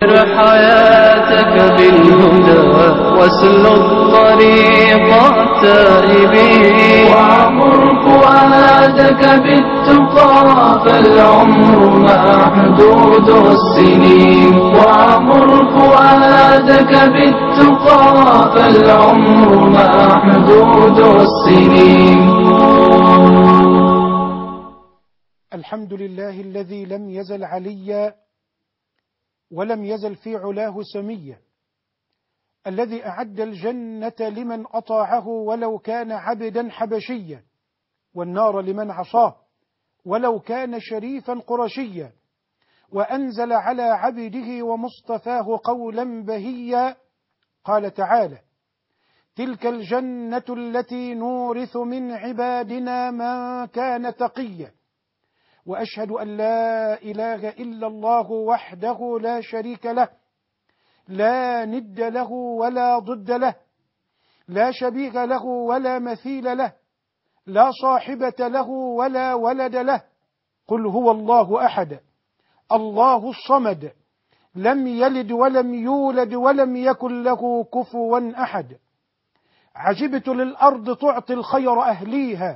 حياتك بالهدى واسلك طريق التائبين وعمر فؤادك بالتقى فالعمر محدود السنين وعمر فؤادك بالتقى فالعمر محدود السنين. الحمد لله الذي لم يزل عليا ولم يزل في علاه سميا، الذي أعد الجنة لمن أطاعه ولو كان عبدا حبشيا، والنار لمن عصاه ولو كان شريفا قرشيا، وأنزل على عبده ومصطفاه قولا بهيا. قال تعالى: تلك الجنة التي نورث من عبادنا من كان تقيا. وأشهد أن لا إله إلا الله وحده لا شريك له، لا ند له ولا ضد له، لا شبيه له ولا مثيل له، لا صاحبة له ولا ولد له. قل هو الله أحد الله الصمد لم يلد ولم يولد ولم يكن له كفوا أحد. عجبت للأرض تعطي الخير أهليها،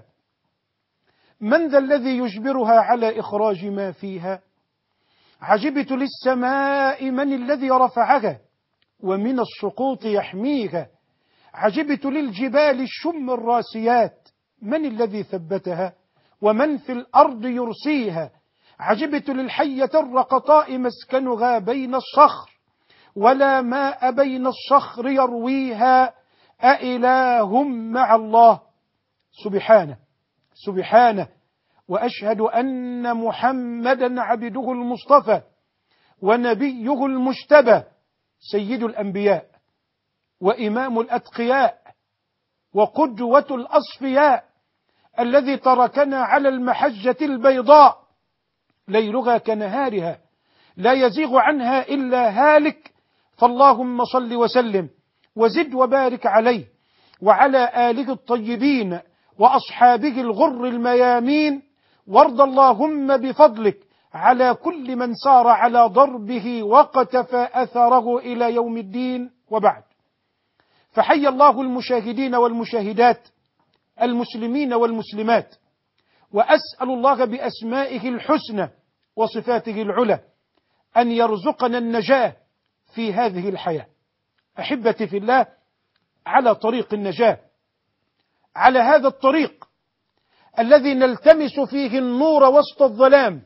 من ذا الذي يجبرها على إخراج ما فيها؟ عجبت للسماء من الذي رفعها ومن السقوط يحميها؟ عجبت للجبال الشم الراسيات، من الذي ثبتها ومن في الأرض يرسيها؟ عجبت للحية الرقطاء مسكنها بين الصخر ولا ماء بين الصخر يرويها، أإله مع الله؟ سبحانه سبحانه. وأشهد أن محمدا عبده المصطفى ونبيه المجتبى، سيد الأنبياء وإمام الأتقياء وقدوة الأصفياء، الذي تركنا على المحجة البيضاء ليلها كنهارها لا يزيغ عنها إلا هالك. فاللهم صل وسلم وزد وبارك عليه وعلى آله الطيبين وأصحابه الغر الميامين، وارض اللهم بفضلك على كل من سار على ضربه وقتفى أثره إلى يوم الدين. وبعد، فحي الله المشاهدين والمشاهدات، المسلمين والمسلمات، وأسأل الله بأسمائه الحسنى وصفاته العلى أن يرزقنا النجاة في هذه الحياة. أحبتي في الله، على طريق النجاة، على هذا الطريق الذي نلتمس فيه النور وسط الظلام،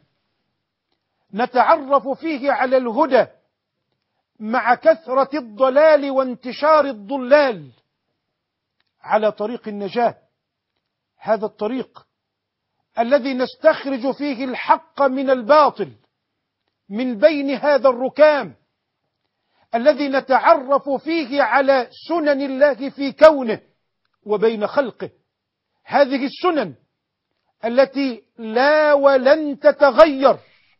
نتعرف فيه على الهدى مع كثرة الضلال وانتشار الضلال، على طريق النجاة، هذا الطريق الذي نستخرج فيه الحق من الباطل من بين هذا الركام، الذي نتعرف فيه على سنن الله في كونه وبين خلقه، هذه السنن التي لا ولن تتغير،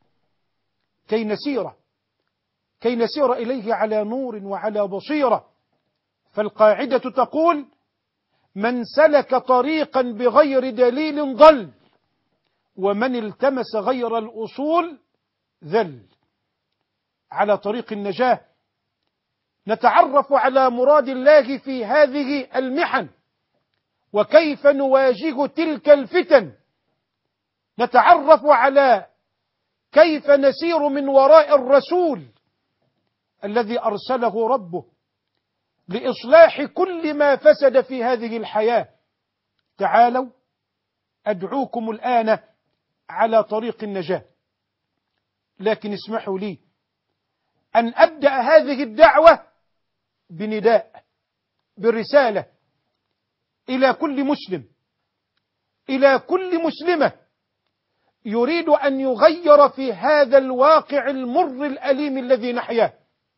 كي نسير إليه على نور وعلى بصيرة. فالقاعدة تقول: من سلك طريقا بغير دليل ضل، ومن التمس غير الأصول ذل. على طريق النجاة نتعرف على مراد الله في هذه المحن، وكيف نواجه تلك الفتن، نتعرف على كيف نسير من وراء الرسول الذي أرسله ربه لإصلاح كل ما فسد في هذه الحياة. تعالوا أدعوكم الآن على طريق النجاة، لكن اسمحوا لي أن أبدأ هذه الدعوة بنداء، برسالة إلى كل مسلم، إلى كل مسلمة يريد أن يغير في هذا الواقع المر الأليم الذي نحياه،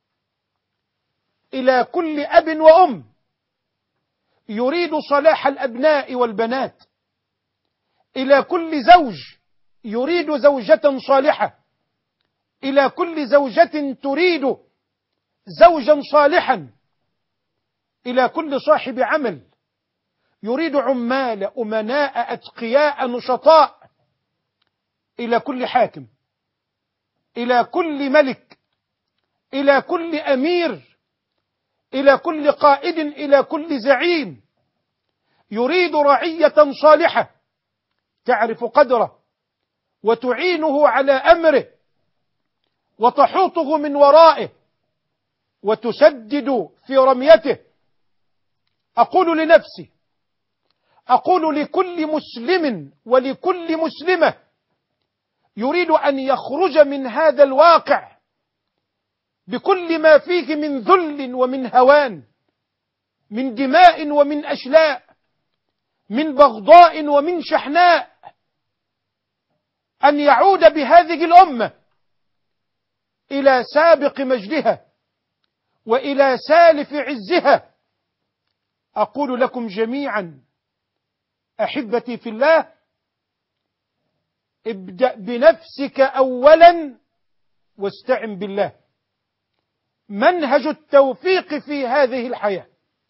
إلى كل أب وأم يريد صلاح الأبناء والبنات، إلى كل زوج يريد زوجة صالحة، إلى كل زوجة تريد زوجا صالحا، إلى كل صاحب عمل يريد عمال أمناء أتقياء نشطاء، إلى كل حاكم، إلى كل ملك، إلى كل أمير، إلى كل قائد، إلى كل زعيم يريد رعية صالحة تعرف قدره وتعينه على أمره وتحوطه من ورائه وتسدد في رميته. أقول لنفسي، أقول لكل مسلم ولكل مسلمة يريد أن يخرج من هذا الواقع بكل ما فيه من ذل ومن هوان، من دماء ومن أشلاء، من بغضاء ومن شحناء، أن يعود بهذه الأمة إلى سابق مجدها وإلى سالف عزها. أقول لكم جميعا أحبتي في الله، ابدأ بنفسك أولا واستعن بالله. منهج التوفيق في هذه الحياة،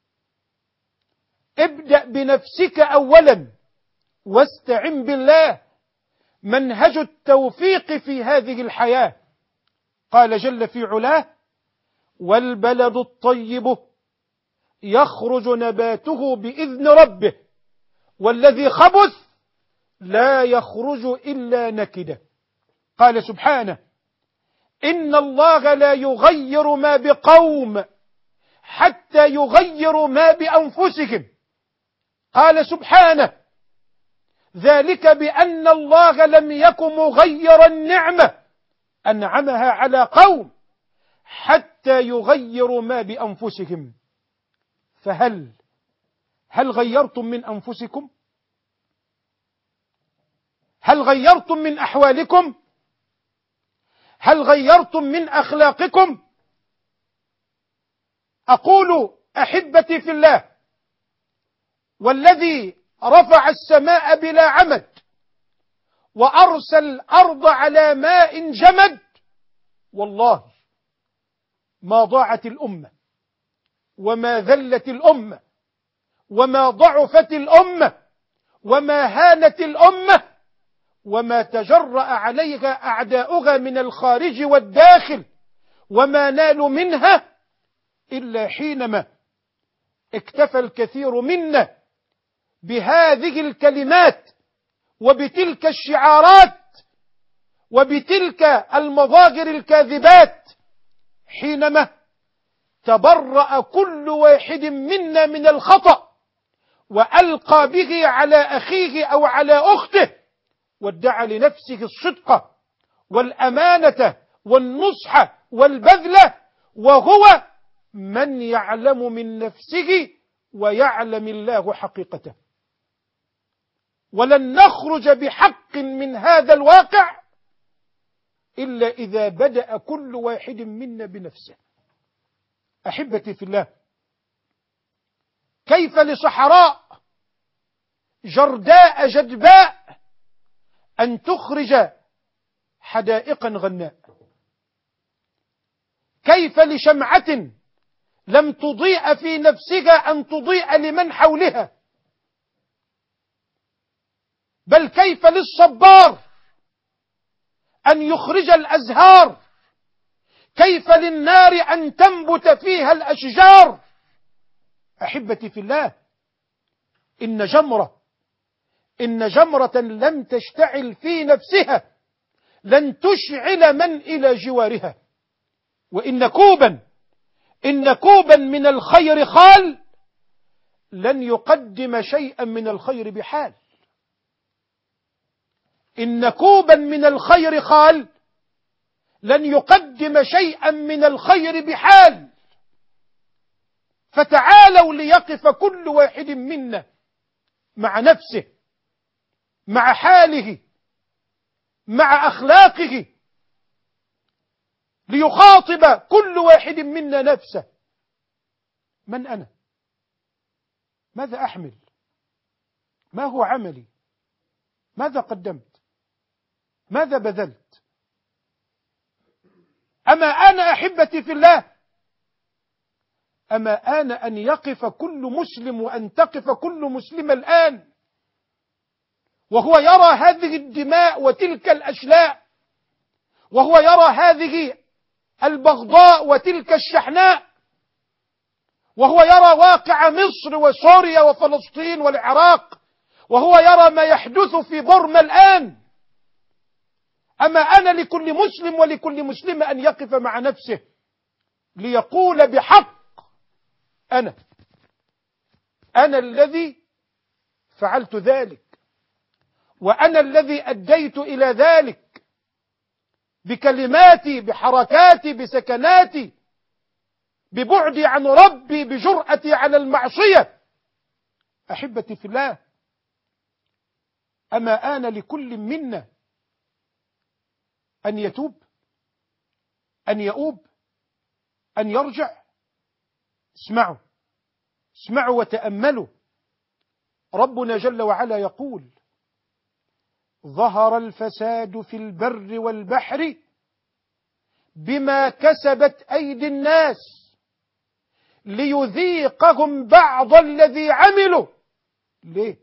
ابدأ بنفسك أولا واستعن بالله. منهج التوفيق في هذه الحياة. قال جل في علاه: والبلد الطيب يخرج نباته بإذن ربه والذي خبث لا يخرج إلا نكدا. قال سبحانه: إن الله لا يغير ما بقوم حتى يغيروا ما بأنفسهم. قال سبحانه: ذلك بأن الله لم يكن مغيرا نعمة أنعمها على قوم حتى يغيروا ما بأنفسهم. فهل غيرتم من أنفسكم؟ هل غيرتم من أحوالكم؟ هل غيرتم من أخلاقكم؟ أقول أحبتي في الله، والذي رفع السماء بلا عمد وأرسل الأرض على ماء جمد، والله ما ضاعت الأمة وما ذلت الأمة وما ضعفت الأمة وما هانت الأمة وما تجرأ عليها أعداؤها من الخارج والداخل وما نالوا منها إلا حينما اكتفى الكثير منا بهذه الكلمات وبتلك الشعارات وبتلك المظاهر الكاذبات، حينما تبرأ كل واحد منا من الخطأ وألقى به على أخيه أو على أخته وادعى لنفسه الصدق والأمانة والنصح والبذل، وهو من يعلم من نفسه ويعلم الله حقيقته. ولن نخرج بحق من هذا الواقع إلا إذا بدأ كل واحد منا بنفسه. أحبتي في الله، كيف لصحراء جرداء جدباء أن تخرج حدائقا غناء؟ كيف لشمعة لم تضيء في نفسها أن تضيء لمن حولها؟ بل كيف للصبار أن يخرج الأزهار؟ كيف للنار أن تنبت فيها الأشجار؟ أحبتي في الله، إن جمرة لم تشتعل في نفسها لن تشعل من إلى جوارها. وإن كوبا من الخير خال لن يقدم شيئا من الخير بحال. إن كوبا من الخير خال لن يقدم شيئا من الخير بحال. فتعالوا ليقف كل واحد منا مع نفسه، مع حاله، مع أخلاقه، ليخاطب كل واحد منا نفسه: من أنا؟ ماذا أحمل؟ ما هو عملي؟ ماذا قدمت؟ ماذا بذلت؟ أما أنا أحبتي في الله، أما أنا أن يقف كل مسلم وأن تقف كل مسلم الآن وهو يرى هذه الدماء وتلك الأشلاء، وهو يرى هذه البغضاء وتلك الشحناء، وهو يرى واقع مصر وسوريا وفلسطين والعراق، وهو يرى ما يحدث في بورما الآن. أما أنا لكل مسلم ولكل مسلمة أن يقف مع نفسه ليقول بحق: أنا الذي فعلت ذلك، وأنا الذي أديت إلى ذلك بكلماتي، بحركاتي، بسكناتي، ببعدي عن ربي، بجرأتي على المعصية. أحبتي في الله، أما آن لكل منا أن يتوب، أن يؤوب، أن يرجع. اسمعوا وتأملوا. ربنا جل وعلا يقول: ظهر الفساد في البر والبحر بما كسبت أيدي الناس ليذيقهم بعض الذي عملوا. ليه؟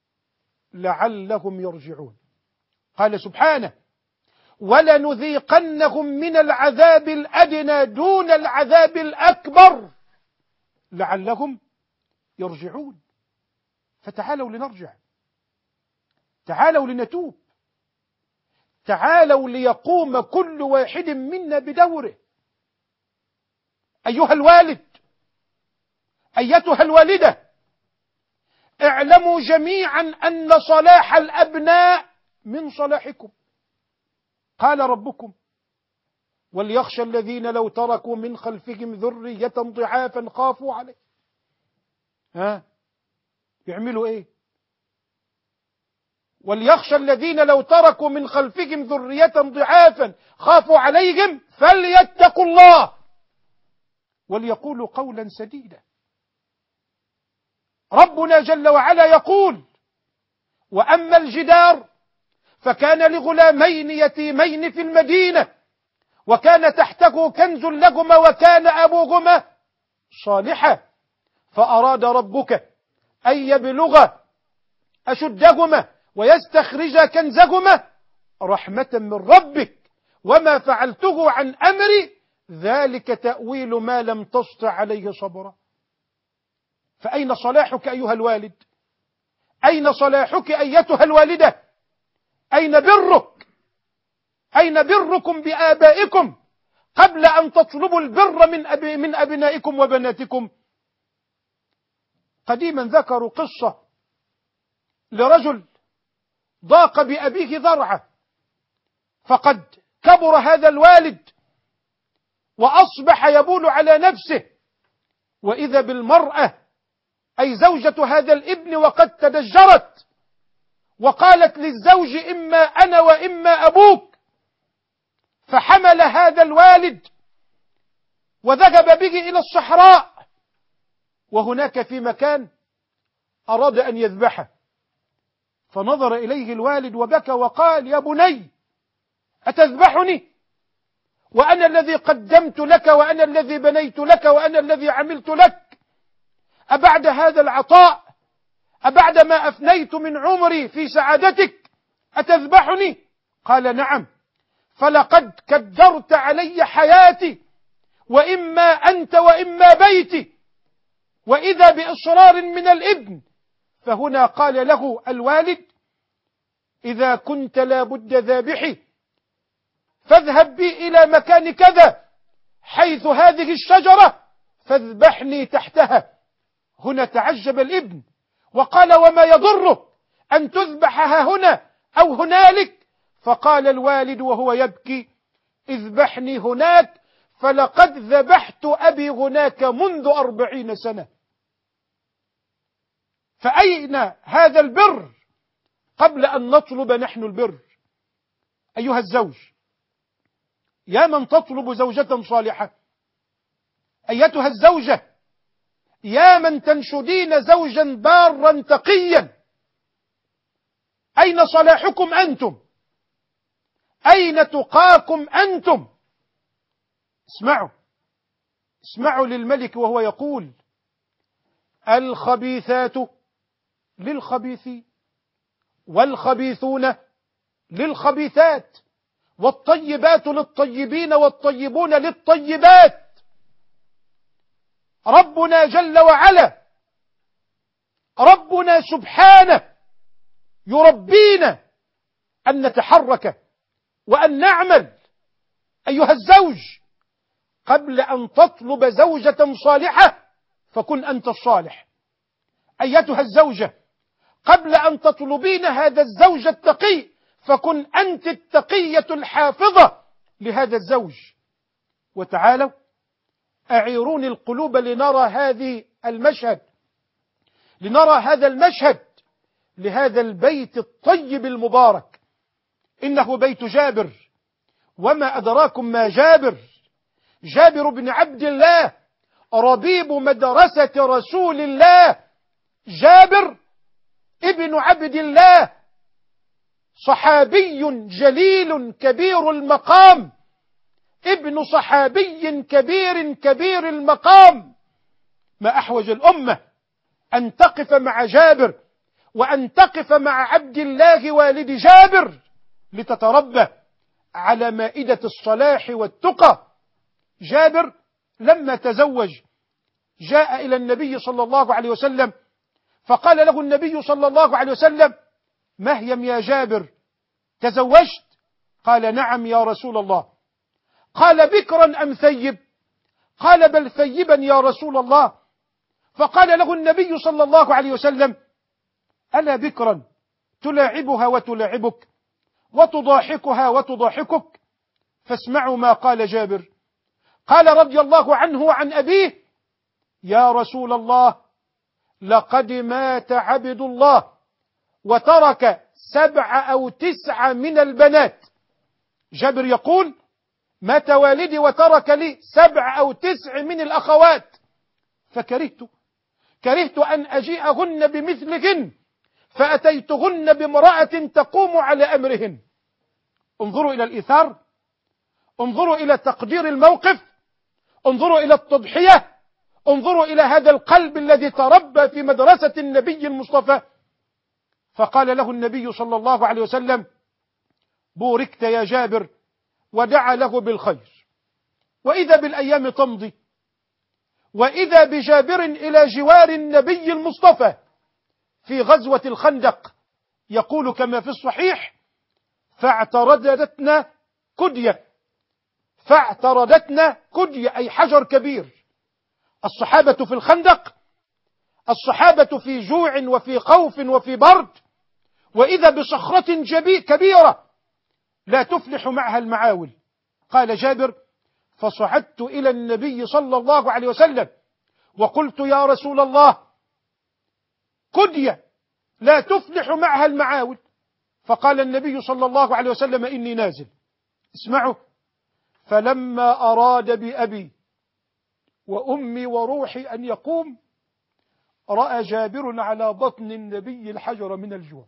لعلهم يرجعون. قال سبحانه: ولنذيقنهم من العذاب الأدنى دون العذاب الأكبر لعلهم يرجعون. فتعالوا لنرجع، تعالوا لنتوب، تعالوا ليقوم كل واحد منا بدوره. أيها الوالد، أيتها الوالدة، اعلموا جميعا أن صلاح الأبناء من صلاحكم. قال ربكم: وليخشى الذين لو تركوا من خلفهم ذرية ضعافا خافوا عليه. يعملوا ايه؟ وليخشى الذين لو تركوا من خلفهم ذرية ضعافا خافوا عليهم فليتقوا الله وليقولوا قولا سديدا. ربنا جل وعلا يقول: وأما الجدار فكان لغلامين يتيمين في المدينة وكان تحته كنز لهما وكان أبوهما صالحا فأراد ربك أن يبلغ أشدهما ويستخرج كنزهما رحمة من ربك وما فعلته عن أمري ذلك تأويل ما لم تسطع عليه صبرا. فأين صلاحك أيها الوالد؟ أين صلاحك أيتها الوالدة؟ أين برك؟ أين بركم بآبائكم قبل أن تطلبوا البر من أبنائكم وبناتكم؟ قديما ذكروا قصة لرجل ضاق بأبيه ذرعه، فقد كبر هذا الوالد وأصبح يبول على نفسه، وإذا بالمرأة أي زوجة هذا الابن وقد تدجرت وقالت للزوج: إما أنا وإما أبوك. فحمل هذا الوالد وذهب به إلى الصحراء، وهناك في مكان أراد أن يذبحه، فنظر إليه الوالد وبكى وقال: يا بني أتذبحني وأنا الذي قدمت لك وأنا الذي بنيت لك وأنا الذي عملت لك؟ أبعد هذا العطاء، أبعد ما أفنيت من عمري في سعادتك أتذبحني؟ قال: نعم، فلقد كدرت علي حياتي وإما أنت وإما بيتي. وإذا بإصرار من الابن، فهنا قال له الوالد: إذا كنت لابد ذابحي فاذهب بي إلى مكان كذا حيث هذه الشجرة فاذبحني تحتها. هنا تعجب الابن وقال: وما يضرك أن تذبحها هنا أو هنالك؟ فقال الوالد وهو يبكي: اذبحني هناك فلقد ذبحت أبي هناك منذ 40 سنة. فأين هذا البر قبل أن نطلب نحن البر؟ أيها الزوج، يا من تطلب زوجة صالحة، أيتها الزوجة يا من تنشدين زوجا بارا تقيا، أين صلاحكم أنتم؟ أين تقاكم أنتم؟ اسمعوا للملك وهو يقول: الخبيثات للخبيثين والخبيثون للخبيثات والطيبات للطيبين والطيبون للطيبات. ربنا جل وعلا، ربنا سبحانه يربينا أن نتحرك وأن نعمل. أيها الزوج، قبل أن تطلب زوجة صالحة فكن أنت الصالح. أيتها الزوجة، قبل أن تطلبين هذا الزوج التقي فكن أنت التقية الحافظة لهذا الزوج. وتعالوا أعيروني القلوب لنرى هذا المشهد لهذا البيت الطيب المبارك. إنه بيت جابر، وما أدراكم ما جابر. جابر بن عبد الله ربيب مدرسة رسول الله، جابر ابن عبد الله، صحابي جليل كبير المقام، ابن صحابي كبير المقام. ما أحوج الأمة أن تقف مع جابر وأن تقف مع عبد الله والد جابر لتتربى على مائدة الصلاح والتقى. جابر لما تزوج جاء إلى النبي صلى الله عليه وسلم فقال له النبي صلى الله عليه وسلم: مهيم يا جابر، تزوجت؟ قال: نعم يا رسول الله. قال: بكرا أم ثيب؟ قال: بل ثيبا يا رسول الله. فقال له النبي صلى الله عليه وسلم: ألا بكرا تلاعبها وتلاعبك وتضاحكها وتضاحكك؟ فاسمعوا ما قال جابر. قال رضي الله عنه وعن أبيه: يا رسول الله، لقد مات عبد الله وترك 7 أو 9 من البنات. جابر يقول: مات والدي وترك لي 7 أو 9 من الأخوات، فكرهت أن أجيئهن بمثلهن، فأتيتهن بامرأة تقوم على أمرهن. انظروا إلى الإيثار، انظروا إلى تقدير الموقف، انظروا إلى التضحية، انظروا إلى هذا القلب الذي تربى في مدرسة النبي المصطفى. فقال له النبي صلى الله عليه وسلم: بوركت يا جابر، ودعا له بالخير. وإذا بالأيام تمضي، وإذا بجابر إلى جوار النبي المصطفى في غزوة الخندق، يقول كما في الصحيح: فاعتردتنا كدية، أي حجر كبير. الصحابة في الخندق، الصحابة في جوع وفي خوف وفي برد، وإذا بصخرة كبيرة لا تفلح معها المعاول. قال جابر: فصعدت إلى النبي صلى الله عليه وسلم وقلت: يا رسول الله، كدية لا تفلح معها المعاول. فقال النبي صلى الله عليه وسلم: إني نازل. اسمعوا: فلما أراد بأبي وأمي وروحي أن يقوم، رأى جابر على بطن النبي الحجر من الجوع.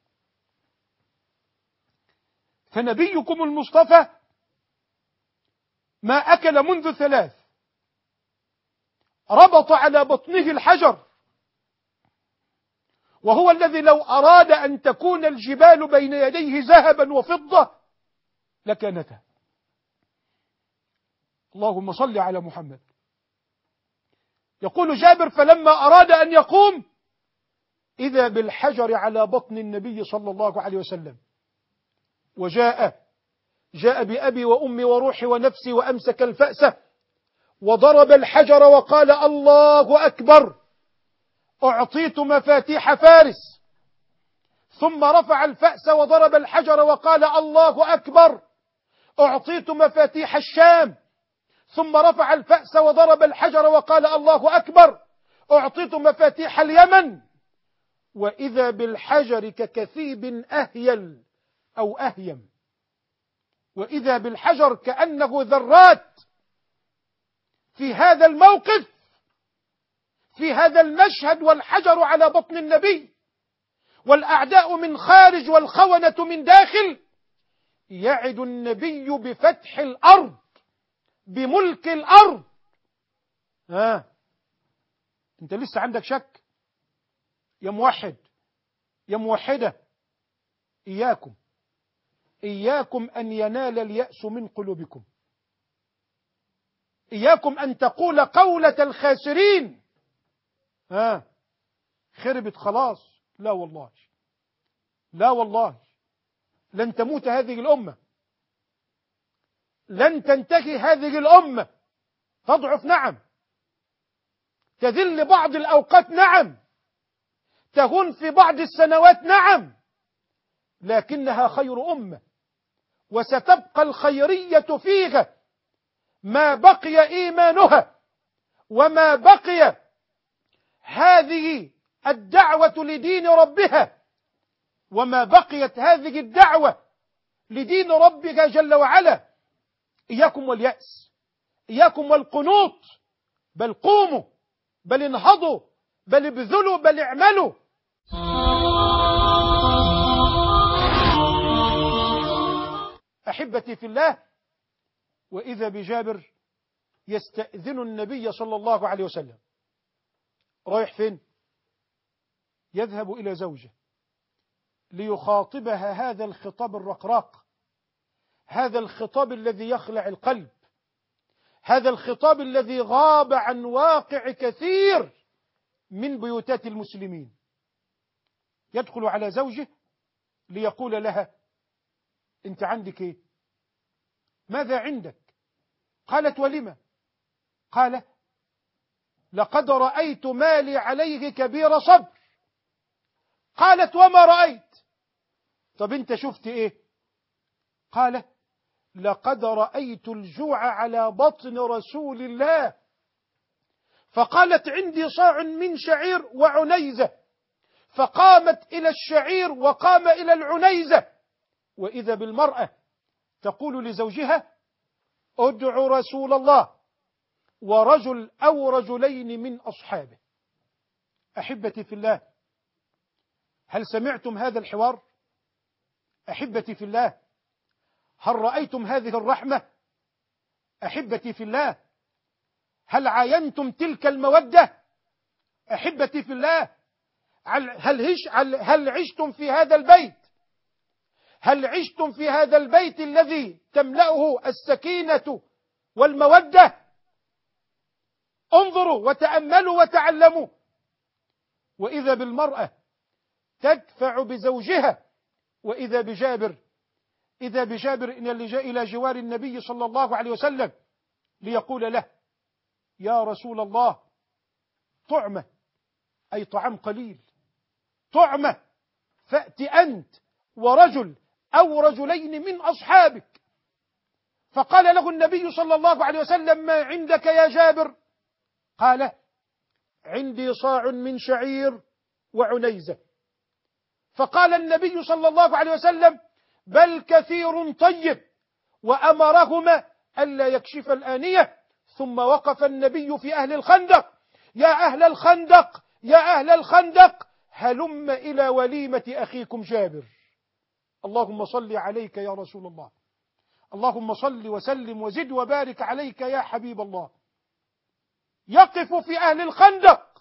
فنبيكم المصطفى ما أكل منذ 3، ربط على بطنه الحجر، وهو الذي لو أراد أن تكون الجبال بين يديه ذهبا وفضة لكانتها. اللهم صل على محمد. يقول جابر: فلما أراد أن يقوم إذا بالحجر على بطن النبي صلى الله عليه وسلم، وجاء بأبي وأمي وروحي ونفسي، وأمسك الفأس وضرب الحجر وقال: الله أكبر، أعطيت مفاتيح فارس. ثم رفع الفأس وضرب الحجر وقال: الله أكبر، أعطيت مفاتيح الشام. ثم رفع الفأس وضرب الحجر وقال: الله أكبر، أعطيت مفاتيح اليمن. وإذا بالحجر ككثيب أهيل أو أهيم، وإذا بالحجر كأنه ذرات. في هذا الموقف، في هذا المشهد، والحجر على بطن النبي والأعداء من خارج والخونة من داخل، يعد النبي بفتح الأرض، بملك الأرض. أنت لسه عندك شك يا موحد يا موحدة؟ إياكم إياكم أن ينال اليأس من قلوبكم، إياكم أن تقول قولة الخاسرين خربت خلاص. لا والله، لا والله، لن تموت هذه الأمة، لن تنتهي هذه الأمة، تضعف نعم، تذل بعض الأوقات نعم، تهون في بعض السنوات نعم، لكنها خير أمة، وستبقى الخيرية فيها ما بقي إيمانها، وما بقي هذه الدعوة لدين ربها، وما بقيت هذه الدعوة لدين ربك جل وعلا. إياكم واليأس، إياكم والقنوط، بل قوموا، بل انهضوا، بل ابذلوا، بل اعملوا. أحبتي في الله، وإذا بجابر يستأذن النبي صلى الله عليه وسلم. رايح فين؟ يذهب إلى زوجه ليخاطبها هذا الخطاب الرقراق، هذا الخطاب الذي يخلع القلب، هذا الخطاب الذي غاب عن واقع كثير من بيوتات المسلمين. يدخل على زوجه ليقول لها: أنت عندك إيه؟ ماذا عندك؟ قالت: ولم؟ قال: لقد رأيت مالي عليه كبير صبر. قالت: وما رأيت؟ طب أنت شفت إيه؟ قال: لقد رأيت الجوع على بطن رسول الله. فقالت: عندي صاع من شعير وعنيزة. فقامت إلى الشعير وقام إلى العنيزة، وإذا بالمرأة تقول لزوجها: ادع رسول الله ورجل أو رجلين من أصحابه. أحبتي في الله، هل سمعتم هذا الحوار؟ أحبتي في الله، هل رأيتم هذه الرحمة؟ أحبتي في الله، هل عاينتم تلك المودة؟ أحبتي في الله، هل عشتم في هذا البيت؟ هل عشتم في هذا البيت الذي تملأه السكينة والمودة؟ انظروا وتأملوا وتعلموا. وإذا بالمرأة تدفع بزوجها، وإذا بجابر إلى جوار النبي صلى الله عليه وسلم ليقول له: يا رسول الله، طعمة، أي طعام قليل، طعمة، فأت أنت ورجل أو رجلين من أصحابك. فقال له النبي صلى الله عليه وسلم: ما عندك يا جابر؟ قال: عندي صاع من شعير وعنيزة. فقال النبي صلى الله عليه وسلم: بل كثير طيب، وأمرهما ألا يكشف الآنية. ثم وقف النبي في أهل الخندق: يا أهل الخندق، يا أهل الخندق، هلم إلى وليمة أخيكم جابر. اللهم صل عليك يا رسول الله، اللهم صل وسلم وزد وبارك عليك يا حبيب الله. يقف في أهل الخندق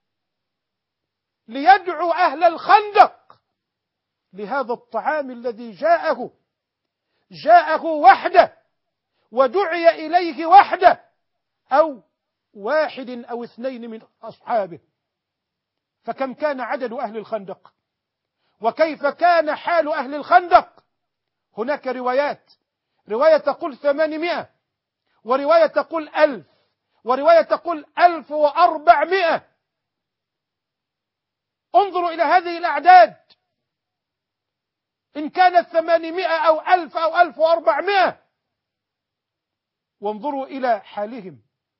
ليدعو أهل الخندق لهذا الطعام الذي جاءه وحده، ودعي إليه وحده، أو واحد أو اثنين من أصحابه. فكم كان عدد أهل الخندق؟ وكيف كان حال أهل الخندق؟ هناك رواية تقول 800، ورواية تقول 1000، ورواية تقول 1400. انظروا إلى هذه الأعداد، إن كانت 800 أو 1000 أو 1400. وانظروا إلى حالهم،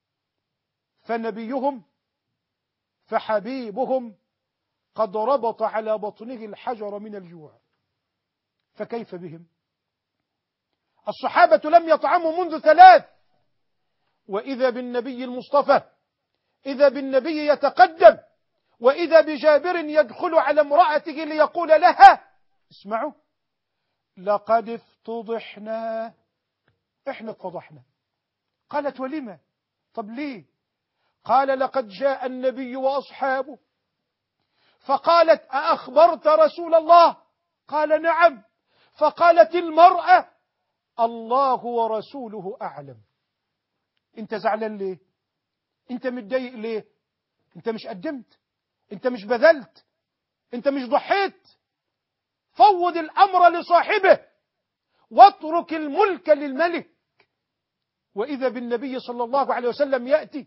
فنبيهم فحبيبهم قد ربط على بطنه الحجر من الجوع، فكيف بهم؟ الصحابة لم يطعموا منذ 3، وإذا بالنبي المصطفى، إذا بالنبي يتقدم، وإذا بجابر يدخل على امرأته ليقول لها: اسمعوا، لقد افتضحنا، احنا اتفضحنا. قالت: ولما؟ طب ليه؟ قال: لقد جاء النبي وأصحابه. فقالت: أأخبرت رسول الله؟ قال: نعم. فقالت المرأة: الله ورسوله أعلم. أنت زعلان ليه؟ أنت متضايق ليه؟ أنت مش قدمت؟ أنت مش بذلت؟ أنت مش ضحيت؟ فوض الأمر لصاحبه واترك الملك للملك. وإذا بالنبي صلى الله عليه وسلم يأتي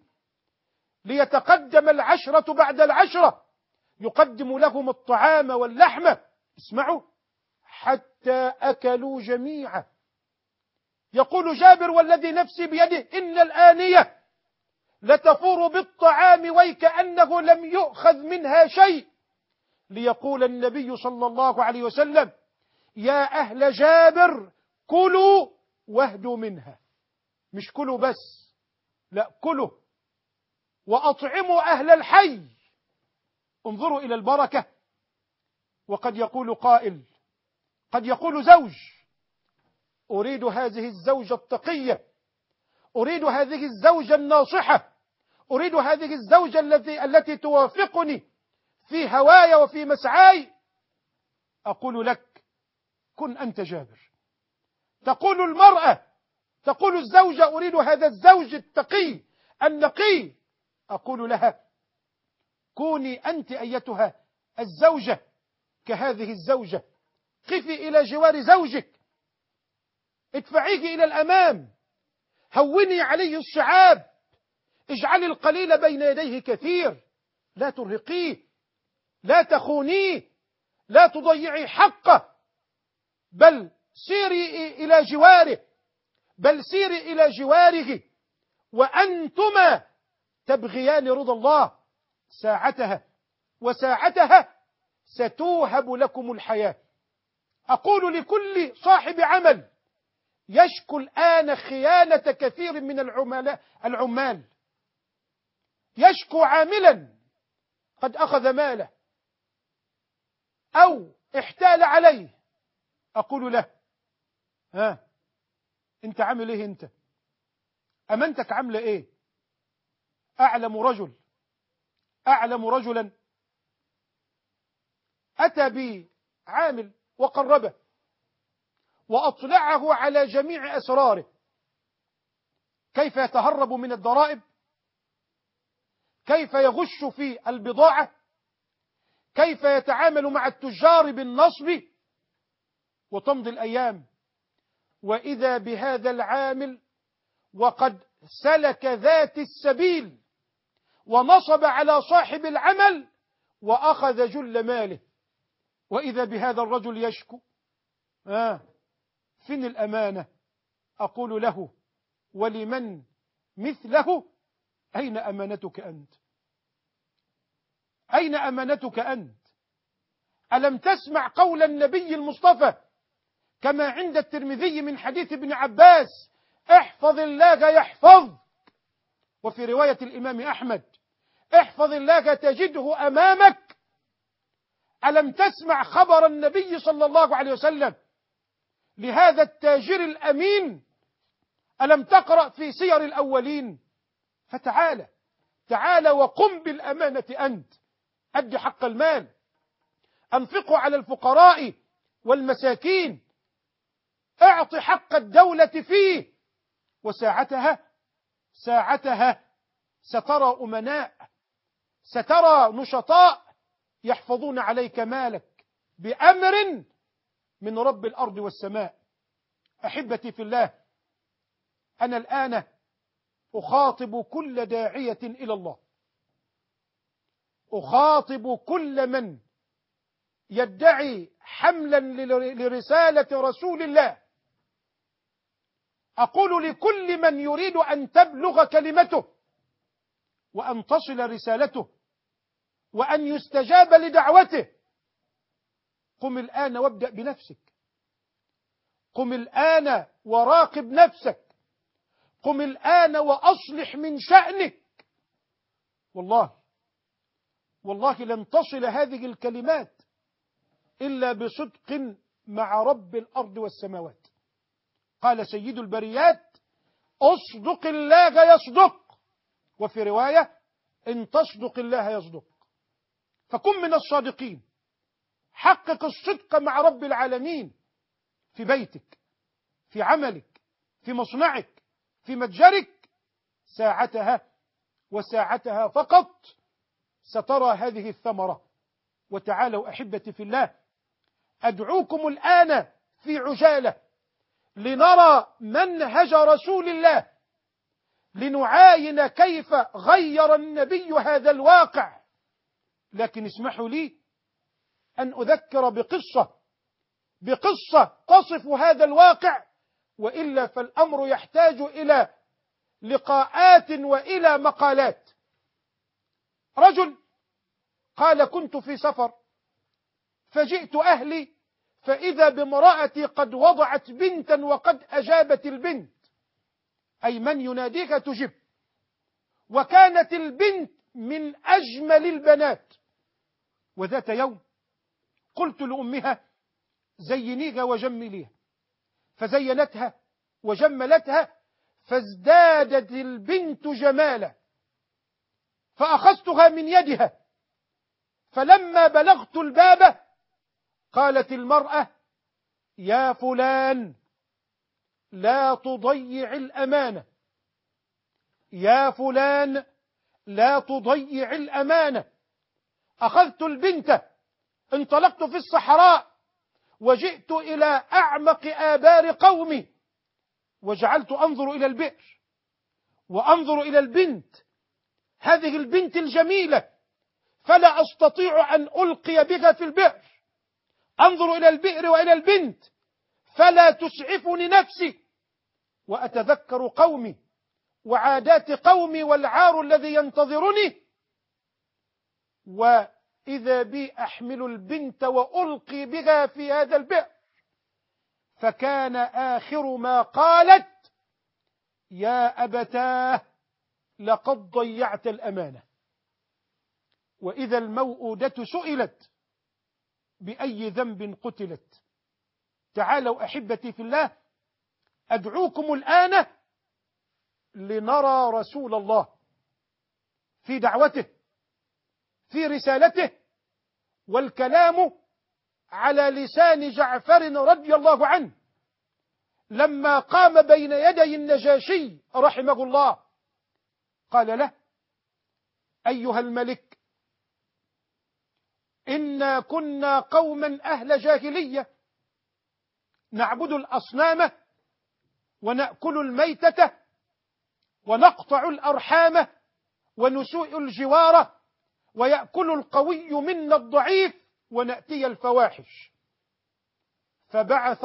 ليتقدم العشرة بعد العشرة، يقدم لهم الطعام واللحم، اسمعوا، حتى أكلوا جميعا. يقول جابر: والذي نفسي بيده إن الآنية لتفور بالطعام ويكأنه لم يؤخذ منها شيء، ليقول النبي صلى الله عليه وسلم: يا أهل جابر كلوا واهدوا منها. مش كلوا بس، لا، كلوا وأطعموا أهل الحي. انظروا إلى البركة. وقد يقول قائل، قد يقول زوج: أريد هذه الزوجة التقية، أريد هذه الزوجة الناصحة، أريد هذه الزوجة التي توافقني في هواي وفي مسعاي. أقول لك: كن أنت جابر. تقول المرأة، تقول الزوجة: أريد هذا الزوج التقي النقي. أقول لها: كوني أنت أيتها الزوجة كهذه الزوجة، قفي إلى جوار زوجك، ادفعيه إلى الأمام، هوني عليه الصعاب، اجعلي القليل بين يديه كثير، لا ترهقيه، لا تخونيه، لا تضيعي حقه، بل سيري إلى جواره، بل سيري إلى جواره، وأنتما تبغيان رضا الله. ساعتها وساعتها ستوهب لكم الحياة. أقول لكل صاحب عمل يشكو الآن خيانة كثير من العمال، يشكو عاملا قد أخذ ماله أو احتال عليه، أقول له: أنت عامل إيه؟ أنت أمانتك عاملة إيه؟ أعلم رجلا أتى بعامل وقربه وأطلعه على جميع أسراره، كيف يتهرب من الضرائب، كيف يغش في البضاعة، كيف يتعامل مع التجار بالنصب. وتمضي الأيام وإذا بهذا العامل وقد سلك ذات السبيل ونصب على صاحب العمل وأخذ جل ماله، وإذا بهذا الرجل يشكو: فين الأمانة؟ أقول له: ولمن مثله أين أمانتك أنت؟ أين أمانتك أنت؟ ألم تسمع قول النبي المصطفى كما عند الترمذي من حديث ابن عباس: احفظ الله يحفظك، وفي رواية الإمام أحمد: احفظ الله تجده أمامك. ألم تسمع خبر النبي صلى الله عليه وسلم لهذا التاجر الأمين؟ ألم تقرأ في سير الأولين؟ تعال وقم بالأمانة أنت، أد حق المال، أنفقه على الفقراء والمساكين، اعط حق الدولة فيه، وساعتها سترى أمناء، سترى نشطاء يحفظون عليك مالك بأمر من رب الأرض والسماء. أحبتي في الله، أنا الآن أخاطب كل داعية إلى الله، أخاطب كل من يدعي حملا لرسالة رسول الله، أقول لكل من يريد أن تبلغ كلمته وأن تصل رسالته وأن يستجاب لدعوته: قم الآن وابدأ بنفسك، قم الآن وراقب نفسك، قم الآن وأصلح من شأنك. والله لن تصل هذه الكلمات إلا بصدق مع رب الأرض والسماوات. قال سيد البريات: أصدق الله يصدق، وفي رواية: إن تصدق الله يصدق. فكن من الصادقين، حقق الصدق مع رب العالمين، في بيتك، في عملك، في مصنعك، في متجرك، ساعتها وساعتها فقط سترى هذه الثمرة. وتعالوا أحبتي في الله، أدعوكم الآن في عجالة لنرى منهج رسول الله، لنعاين كيف غير النبي هذا الواقع. لكن اسمحوا لي أن أذكر بقصة تصف هذا الواقع، وإلا فالأمر يحتاج إلى لقاءات وإلى مقالات. رجل قال: كنت في سفر فجئت أهلي فإذا بامرأتي قد وضعت بنتا وقد أجابت البنت، أي من يناديك تجب، وكانت البنت من أجمل البنات. وذات يوم قلت لأمها: زينيها وجمليها، فزينتها وجملتها، فازدادت البنت جمالا، فأخذتها من يدها، فلما بلغت الباب قالت المرأة: يا فلان لا تضيع الأمانة، يا فلان لا تضيع الأمانة. أخذت البنت، انطلقت في الصحراء وجئت إلى أعمق آبار قومي، وجعلت أنظر إلى البئر وأنظر إلى البنت، هذه البنت الجميلة، فلا أستطيع أن ألقي بها في البئر، أنظر إلى البئر وإلى البنت فلا تسعفني نفسي، وأتذكر قومي وعادات قومي والعار الذي ينتظرني، وإذا بي أحمل البنت وألقي بها في هذا البئر. فكان آخر ما قالت: يا أبتاه لقد ضيعت الأمانة. وإذا الموءودة سئلت: بأي ذنب قتلت؟ تعالوا أحبتي في الله، أدعوكم الآن لنرى رسول الله في دعوته، في رسالته، والكلام على لسان جعفر رضي الله عنه لما قام بين يدي النجاشي رحمه الله. قال له: أيها الملك، إنا كنا قوما أهل جاهلية نعبد الأصنام ونأكل الميتة ونقطع الأرحام ونسوء الجوار ويأكل القوي منا الضعيف ونأتي الفواحش، فبعث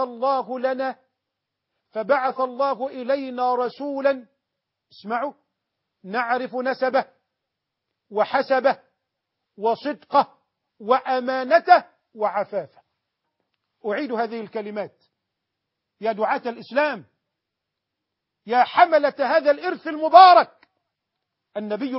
الله إلينا رسولا، اسمعوا، نعرف نسبه وحسبه وصدقه وأمانته وعفافه. أعيد هذه الكلمات يا دعاة الإسلام، يا حملة هذا الإرث المبارك. النبي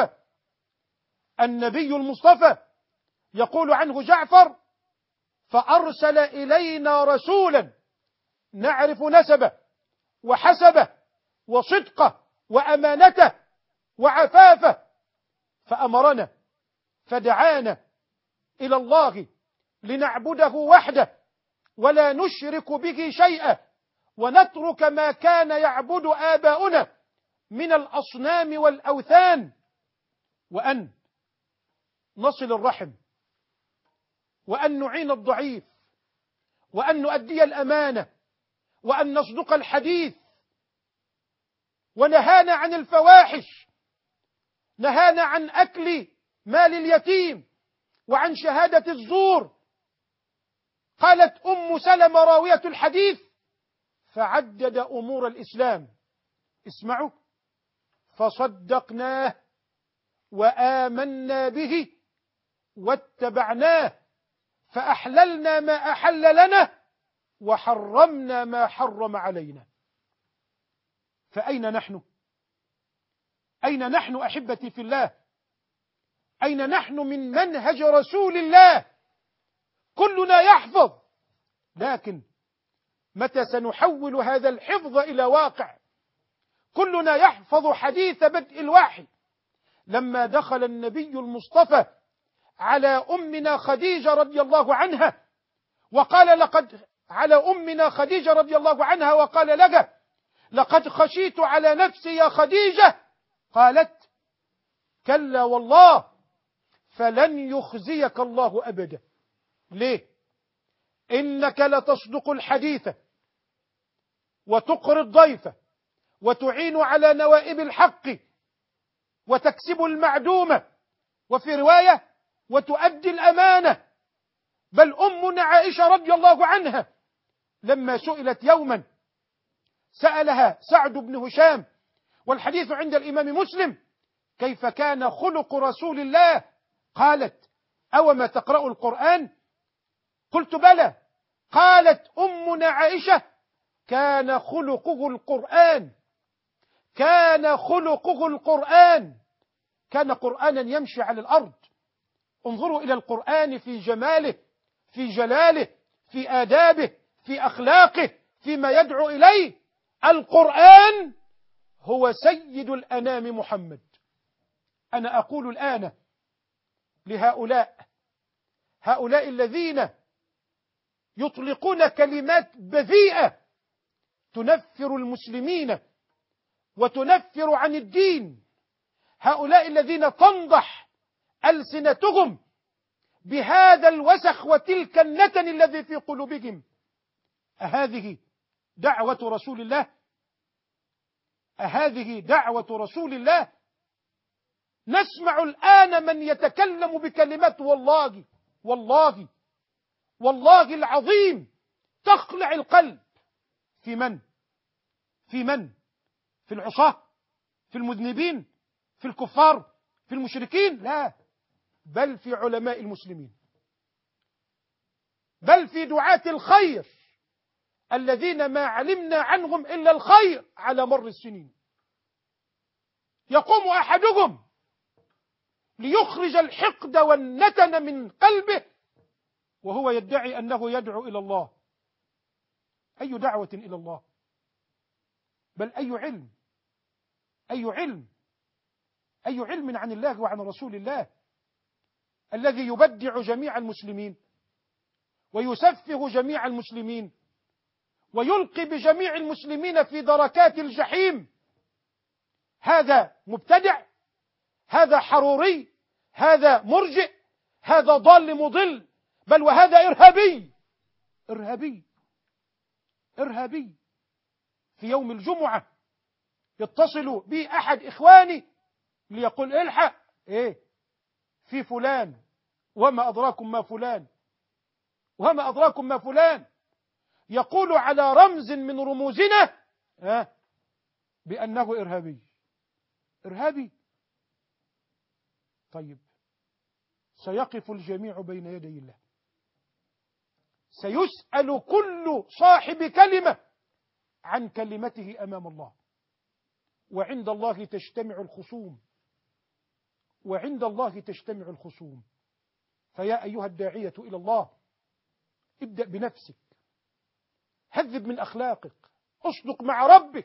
المصطفى يقول عنه جعفر: فأرسل إلينا رسولا نعرف نسبه وحسبه وصدقه وأمانته وعفافه، فأمرنا فدعانا إلى الله لنعبده وحده ولا نشرك به شيئا، ونترك ما كان يعبد آباؤنا من الأصنام والأوثان، وأن نصل الرحم، وأن نعين الضعيف، وأن نؤدي الأمانة، وأن نصدق الحديث. ونهانا عن الفواحش، نهانا عن أكل مال اليتيم وعن شهادة الزور. قالت أم سلمة راوية الحديث: فعدد أمور الإسلام، اسمعوا، فصدقناه وآمنا به واتبعناه، فأحللنا ما أحل لنا وحرمنا ما حرم علينا. فأين نحن؟ أين نحن أحبتي في الله؟ أين نحن من منهج رسول الله؟ كلنا يحفظ، لكن متى سنحول هذا الحفظ إلى واقع؟ كلنا يحفظ حديث بدء الوحي لما دخل النبي المصطفى على أمنا خديجة رضي الله عنها وقال: لقد على أمنا خديجة رضي الله عنها وقال لها: لقد خشيت على نفسي يا خديجة. قالت: كلا والله فلن يخزيك الله أبدا. ليه؟ إنك لتصدق الحديث وتقري الضيف وتعين على نوائب الحق وتكسب المعدومة، وفي رواية وتؤدي الأمانة. بل أمنا عائشة رضي الله عنها لما سئلت يوما، سألها سعد بن هشام والحديث عند الإمام مسلم: كيف كان خلق رسول الله؟ قالت: أوما تقرأ القرآن؟ قلت: بلى. قالت أمنا عائشة: كان خلقه القرآن، كان خلقه القرآن، كان قرآنا يمشي على الأرض. انظروا إلى القرآن في جماله، في جلاله، في آدابه، في أخلاقه، فيما يدعو إليه. القرآن هو سيد الأنام محمد. أنا أقول الآن هؤلاء الذين يطلقون كلمات بذيئة تنفر المسلمين وتنفر عن الدين، هؤلاء الذين تنضح ألسنتهم بهذا الوسخ وتلك النتن الذي في قلوبهم. أهذه دعوة رسول الله؟ أهذه دعوة رسول الله؟ نسمع الآن من يتكلم بكلمات والله والله والله العظيم تخلع القلب. في من؟ في من؟ في العصاة؟ في المذنبين؟ في الكفار؟ في المشركين؟ لا، بل في علماء المسلمين، بل في دعاة الخير الذين ما علمنا عنهم إلا الخير على مر السنين. يقوم أحدهم ليخرج الحقد والنتن من قلبه وهو يدعي أنه يدعو إلى الله. أي دعوة إلى الله؟ بل أي علم، أي علم، أي علم عن الله وعن رسول الله الذي يبدع جميع المسلمين ويسفه جميع المسلمين ويلقي بجميع المسلمين في دركات الجحيم. هذا مبتدع، هذا حروري، هذا مرجئ، هذا ضال مضل، بل وهذا إرهابي. إرهابي إرهابي. في يوم الجمعة يتصل بي أحد إخواني ليقول: الحق في فلان، وما أدراكم ما فلان، وما أدراكم ما فلان، يقول على رمز من رموزنا بأنه إرهابي. إرهابي. طيب، سيقف الجميع بين يدي الله، سيسأل كل صاحب كلمة عن كلمته أمام الله، وعند الله تجتمع الخصوم، وعند الله تجتمع الخصوم. فيا أيها الداعية إلى الله، ابدأ بنفسك، هذب من أخلاقك، اصدق مع ربك.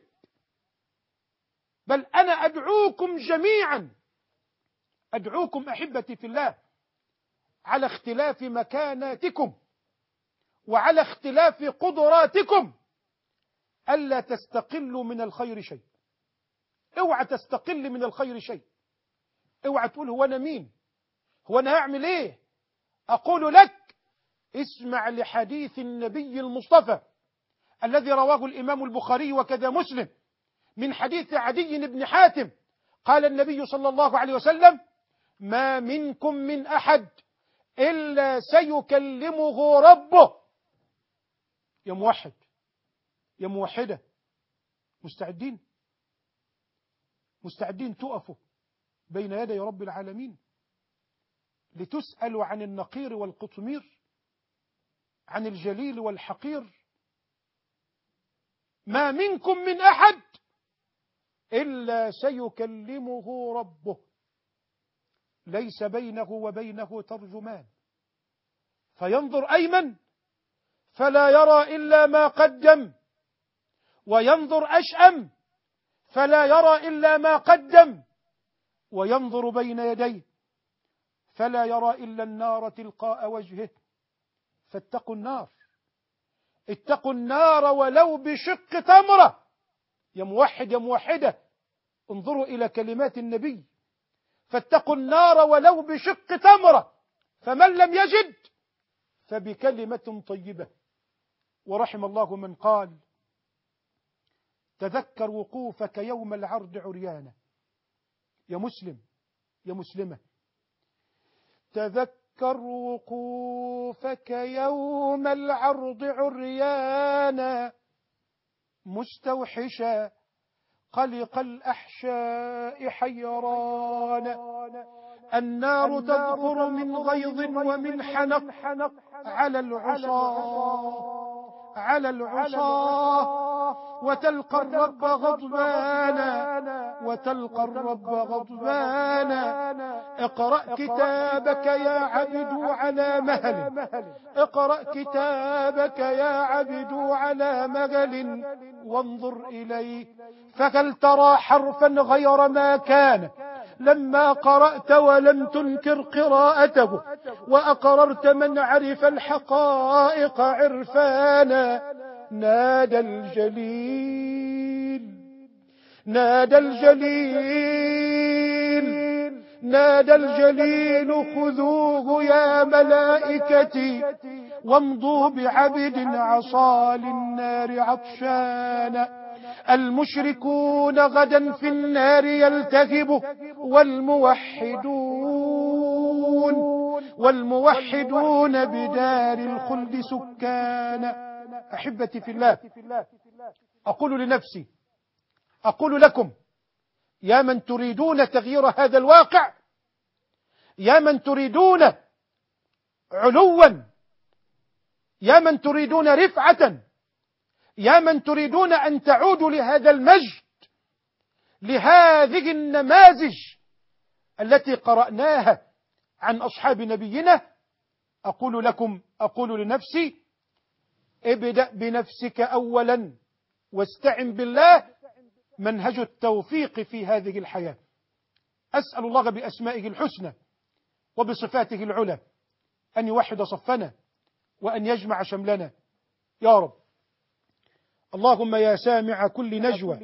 بل أنا أدعوكم جميعا، أدعوكم أحبتي في الله، على اختلاف مكاناتكم وعلى اختلاف قدراتكم ألا تستقلوا من الخير شيء. اوعى تستقل من الخير شيء. اوعى تقول: هو أنا مين؟ هو أنا هعمل إيه؟ أقول لك: اسمع لحديث النبي المصطفى الذي رواه الإمام البخاري وكذا مسلم من حديث عدي بن حاتم. قال النبي صلى الله عليه وسلم: ما منكم من أحد إلا سيكلمه ربه. يا موحد، يا موحدة، مستعدين؟ مستعدين تقفوا بين يدي رب العالمين لتسألوا عن النقير والقطمير، عن الجليل والحقير؟ ما منكم من أحد إلا سيكلمه ربه، ليس بينه وبينه ترجمان، فينظر أيمن فلا يرى إلا ما قدم، وينظر أشأم فلا يرى إلا ما قدم، وينظر بين يديه فلا يرى إلا النار تلقاء وجهه. فاتقوا النار، اتقوا النار ولو بشق تمرة. يا موحد يا موحدة، انظروا إلى كلمات النبي، فاتقوا النار ولو بشق تمرة، فمن لم يجد فبكلمة طيبة. ورحم الله من قال: تذكر وقوفك يوم العرض عريانا. يا مسلم يا مسلمة، تذكر وقوفك يوم العرض عريانا، مستوحشا قلق الأحشاء حيرانا. النار تذكر من غيظ ومن حنق على العصاة وتلقى الرب غضبانا. اقرأ كتابك يا عبد على مهل، اقرأ كتابك يا عبد على مهل، وانظر إليه فهل ترى حرفا غير ما كان لما قرأت ولم تنكر قراءته، وأقررت من عرف الحقائق عرفانا. نادى الجليل خذوه يا ملائكتي، وامضوا بعبد عصى للنار عطشانا. المشركون غدا في النار يلتهب، والموحدون بدار الخلد سكانا. أحبتي في الله، أقول لنفسي، أقول لكم: يا من تريدون تغيير هذا الواقع، يا من تريدون علوا، يا من تريدون رفعة، يا من تريدون أن تعودوا لهذا المجد، لهذه النماذج التي قرأناها عن أصحاب نبينا، أقول لكم، أقول لنفسي: ابدأ بنفسك أولا، واستعن بالله، منهج التوفيق في هذه الحياة. أسأل الله بأسمائه الحسنى وبصفاته العلى أن يوحد صفنا وأن يجمع شملنا يا رب. اللهم يا سامع كل نجوى،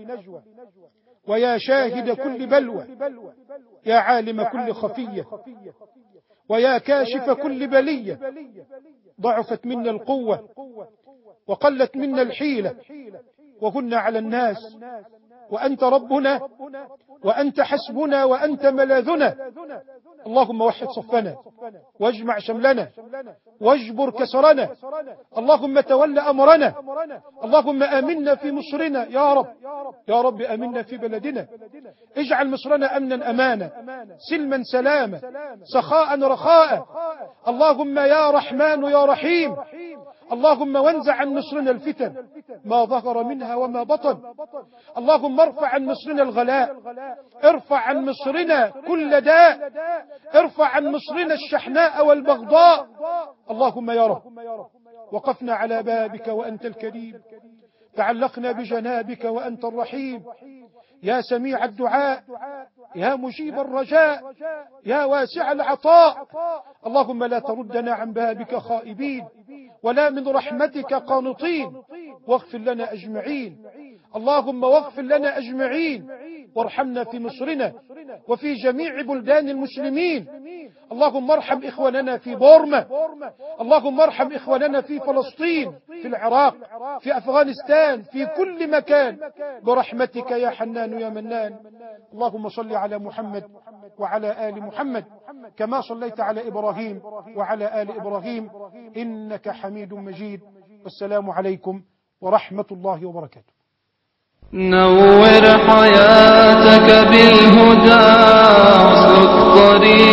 ويا شاهد كل بلوى، يا عالم كل خفية، ويا كاشف كل بلية، ضعفت منا القوة وقلت منا الحيلة وكنا على الناس، وأنت ربنا وأنت حسبنا وأنت ملاذنا. اللهم وحد صفنا واجمع شملنا واجبر كسرنا. اللهم تول أمرنا. اللهم آمنا في مصرنا يا رب، يا رب آمنا في بلدنا. اجعل مصرنا أمنا أمانا، سلما سلاما، سخاء رخاء. اللهم يا رحمن يا رحيم، اللهم وانزع عن مصرنا الفتن ما ظهر منها وما بطن. اللهم ارفع عن مصرنا الغلاء، ارفع عن مصرنا كل داء، ارفع عن مصرنا الشحناء والبغضاء. اللهم يا رب، وقفنا على بابك وأنت الكريم، تعلقنا بجنابك وأنت الرحيم، يا سميع الدعاء، يا مجيب الرجاء، يا واسع العطاء. اللهم لا تردنا عن بابك خائبين، ولا من رحمتك قانطين، واغفر لنا أجمعين. اللهم واغفر لنا أجمعين، وارحمنا في مصرنا وفي جميع بلدان المسلمين. اللهم ارحم إخواننا في بورما، اللهم ارحم إخواننا في فلسطين، في العراق، في أفغانستان، في كل مكان، برحمتك يا حنان يا منان. اللهم صل على محمد وعلى آل محمد كما صليت على إبراهيم وعلى آل إبراهيم إنك حميد مجيد. والسلام عليكم ورحمة الله وبركاته. نور حياتك بالهدى واسلك طريقا